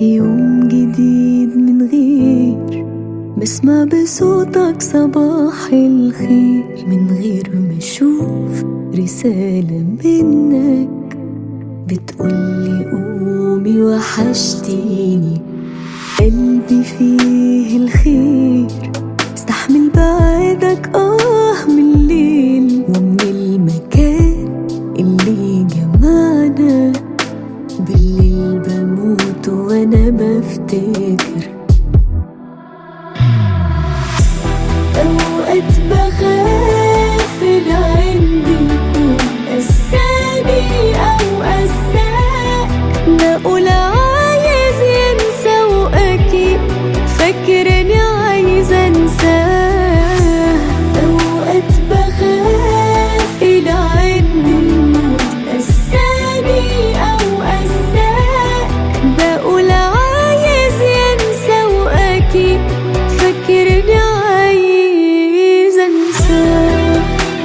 يوم جديد من غير بسمع بصوتك صباح الخير، من غير ما اشوف رسالة منك بتقولي قومي وحشتيني. قلبي فيه الخير استحمل بعدك من الليل ومن المكان اللي جمعنا. بالليل بموت وانا بفتكر، اوقات بخاف العين يكون قساني او قساك، بقول عايز ينسى واكيد فاكرني عايزه انساه. اوقات بخاف العين يكون قساني او قساك، بقول عايز ينسى واكيد فاكرني عايزه انساه.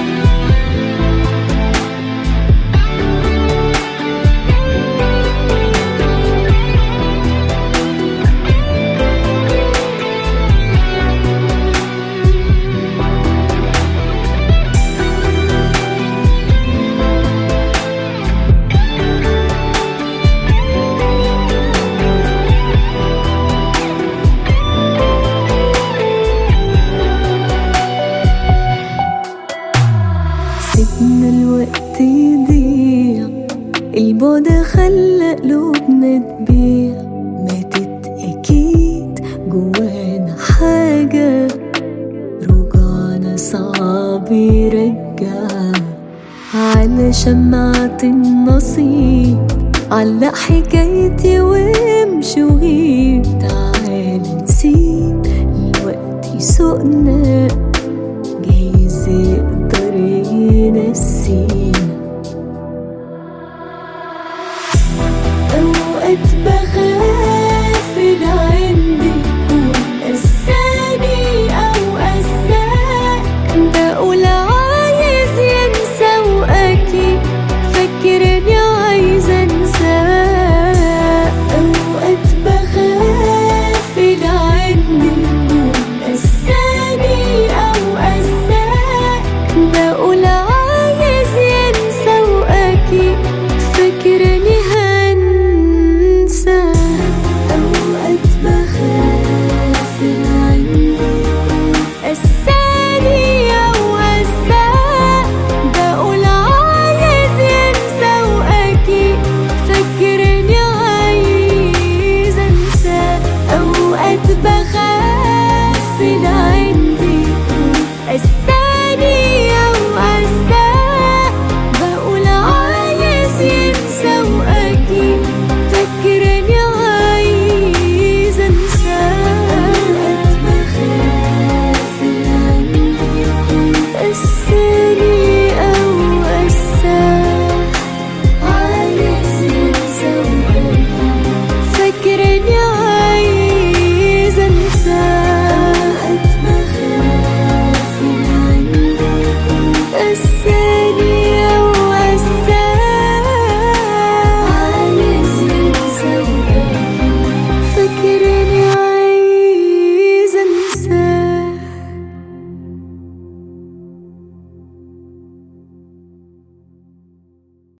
سيبنا الوقت يضيع، البعد خلى قلوبنا تبيع. ماتت اكيد جوانا حاجة، رجعنا صعب يرجع. على شمعة النصيب علق حكايتي وامشي وغيب. تعال نسيب الوقت يسوقنا، جايز يقدر ينسينا. اوقات